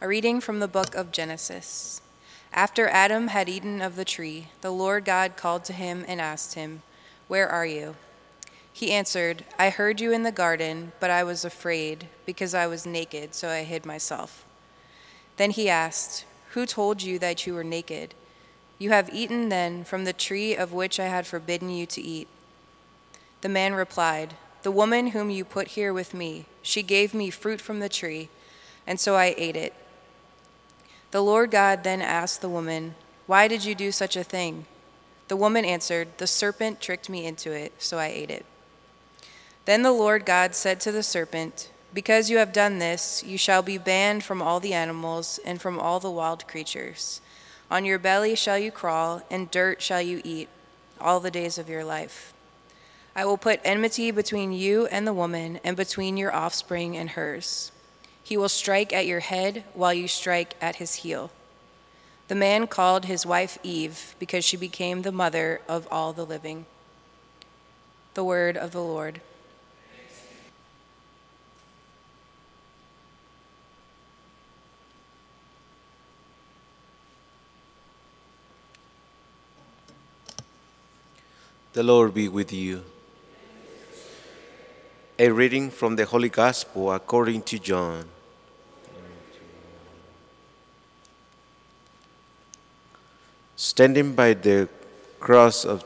A reading from the book of Genesis. After Adam had eaten of the tree, the Lord God called to him and asked him, "Where are you?" He answered, "I heard you in the garden, but I was afraid, because I was naked, so I hid myself." Then he asked, "Who told you that you were naked? You have eaten then from the tree of which I had forbidden you to eat." The man replied, "The woman whom you put here with me, she gave me fruit from the tree, and so I ate it." The Lord God then asked the woman, "Why did you do such a thing?" The woman answered, "The serpent tricked me into it, so I ate it." Then the Lord God said to the serpent, "Because you have done this, you shall be banned from all the animals and from all the wild creatures. On your belly shall you crawl, and dirt shall you eat all the days of your life. I will put enmity between you and the woman, and between your offspring and hers. He will strike at your head, while you strike at his heel." The man called his wife Eve, because she became the mother of all the living. The word of the Lord. The Lord be with you. A reading from the Holy Gospel according to John. Standing by the cross of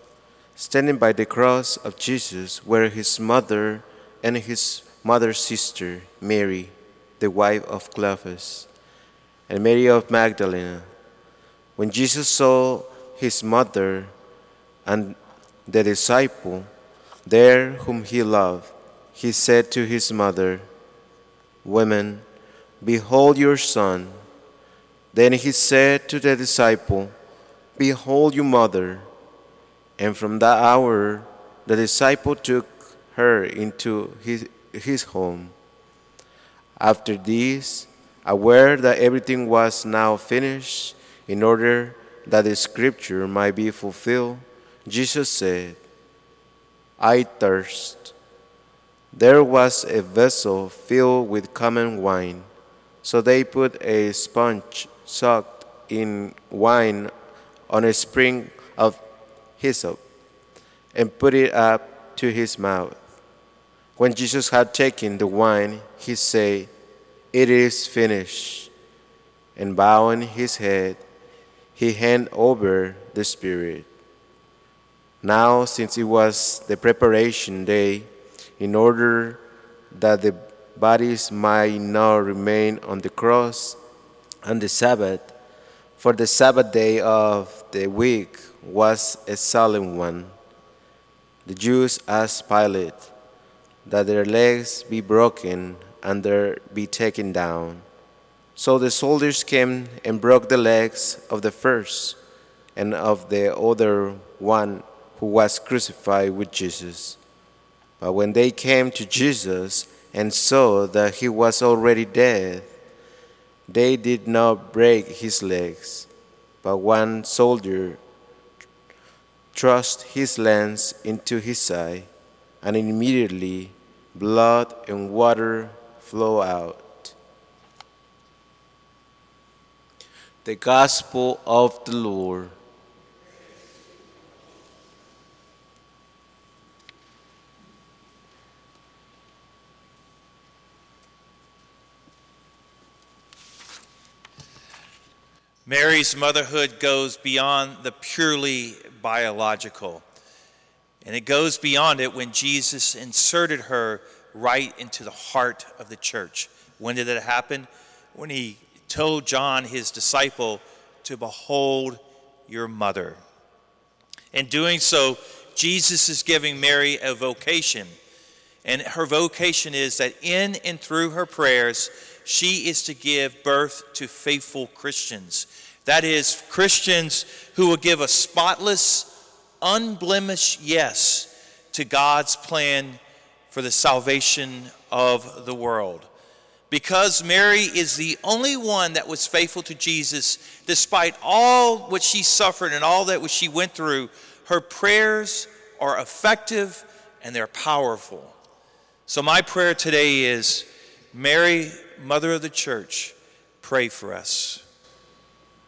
Jesus were his mother and his mother's sister, Mary, the wife of Clopas, and Mary of Magdalene. When Jesus saw his mother and the disciple there whom he loved, he said to his mother, "Woman, behold your son." Then he said to the disciple, "Behold your mother." And from that hour the disciple took her into his home. After this, aware that everything was now finished, in order that the scripture might be fulfilled, Jesus said, "I thirst." There was a vessel filled with common wine, so they put a sponge soaked in wine on a sprig of hyssop and put it up to his mouth. When Jesus had taken the wine, he said, "It is finished." And bowing his head, he handed over the Spirit. Now, since it was the preparation day, in order that the bodies might not remain on the cross on the Sabbath, for the Sabbath day of the week was a solemn one, the Jews asked Pilate that their legs be broken and their be taken down. So the soldiers came and broke the legs of the first and of the other one who was crucified with Jesus. But when they came to Jesus and saw that he was already dead, they did not break his legs. But one soldier thrust his lance into his side, and immediately blood and water flowed out. The Gospel of the Lord. Mary's motherhood goes beyond the purely biological. And it goes beyond it when Jesus inserted her right into the heart of the church. When did it happen? When he told John, his disciple, to behold your mother. In doing so, Jesus is giving Mary a vocation. And her vocation is that in and through her prayers, she is to give birth to faithful Christians. That is, Christians who will give a spotless, unblemished yes to God's plan for the salvation of the world. Because Mary is the only one that was faithful to Jesus, despite all what she suffered and all that what she went through, her prayers are effective and they're powerful. So my prayer today is, Mary, Mother of the Church, pray for us.